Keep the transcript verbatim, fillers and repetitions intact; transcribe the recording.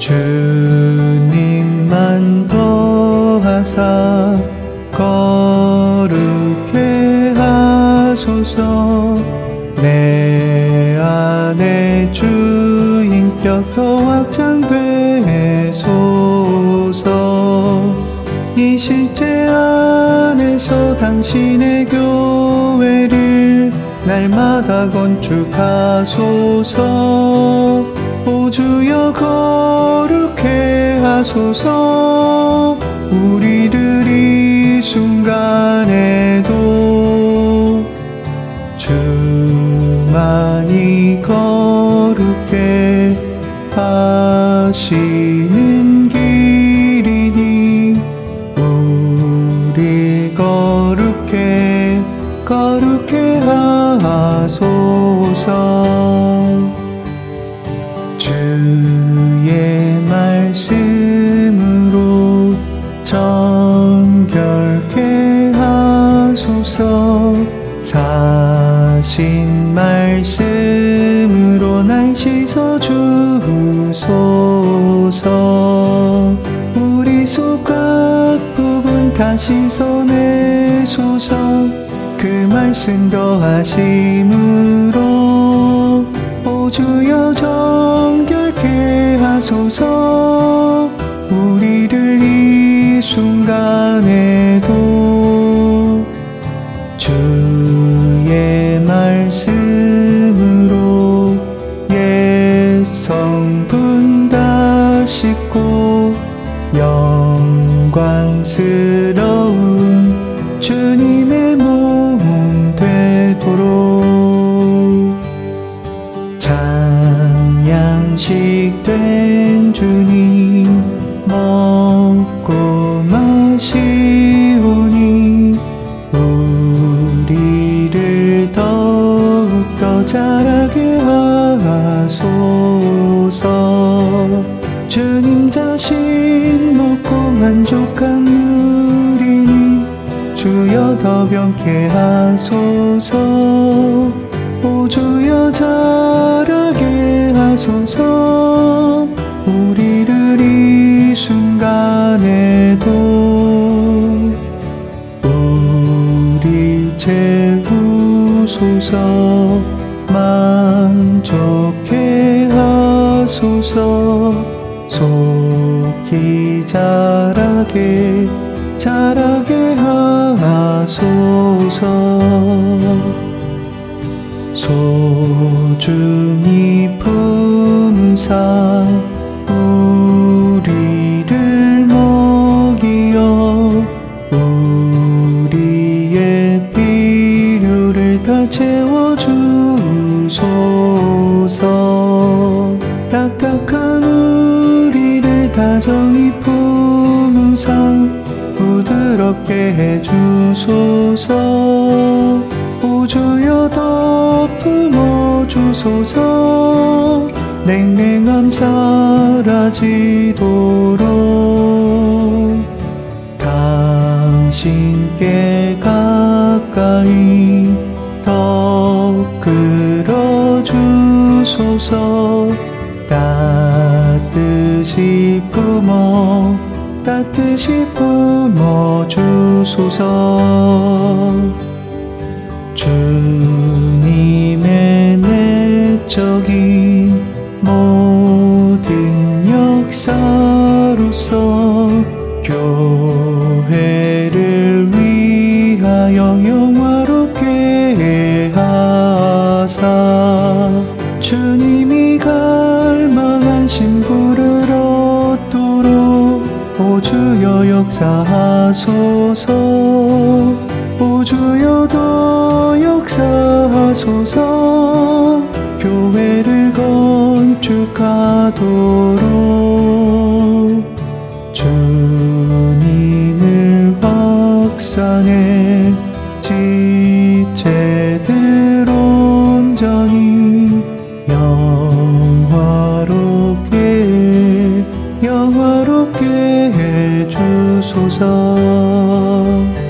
주님만 더하사 거룩해 하소서. 내 안에 주인격 더 확장되소서. 이 실제 안에서 당신의 교회를 날마다 건축하소서. 오 주여 거룩해 하소서. 우리를 이 순간에도 주만이 거룩해 하시는 길이니 우리 거룩해 거룩해 하소서. 주의 말씀으로 정결케 하소서. 사신 말씀으로 날 씻어 주소서. 우리 속 각 부분 다 씻어내소서. 그 말씀 더하심으로 오 주여 정결케 하소서. 우리를 이 순간에도 주의 말씀으로 옛 성분 다 씻고 영광스러운 주님의 몸 되도록 찬양식 된 주님 먹고 마시오니 우리를 더욱더 자라게 하소서. 주님 자신 먹고 만족한 누리니 주여 더 병케 하소서. 오 주여 자라게 하소서. 우리를 이 순간에도 우리 채우소서. 만족해 하소서. 속히 자라게 자라게 하소서. 소중히 품사 우리를 먹이어 우리의 필요를 다 채워주소서. 딱딱한 우리를 다정히 품으사 부드럽게 해주소서. 오 주여 덮음어 주소서. 냉랭함 사라지도록 당신께 가까이 더 끌어주소서. 따뜻이 품어 따뜻이 품어 주소서. 주님의 내적인 모든 역사로서 교회를 위하여 영화롭게 하사 주님이 갈망한 신부를 얻도록 오 주여 역사하소서. 오 주여 더 역사하소서. 교회를 건축하도록 주님을 확산해 지체들 온전히 영화롭게 영화롭게 해주소서.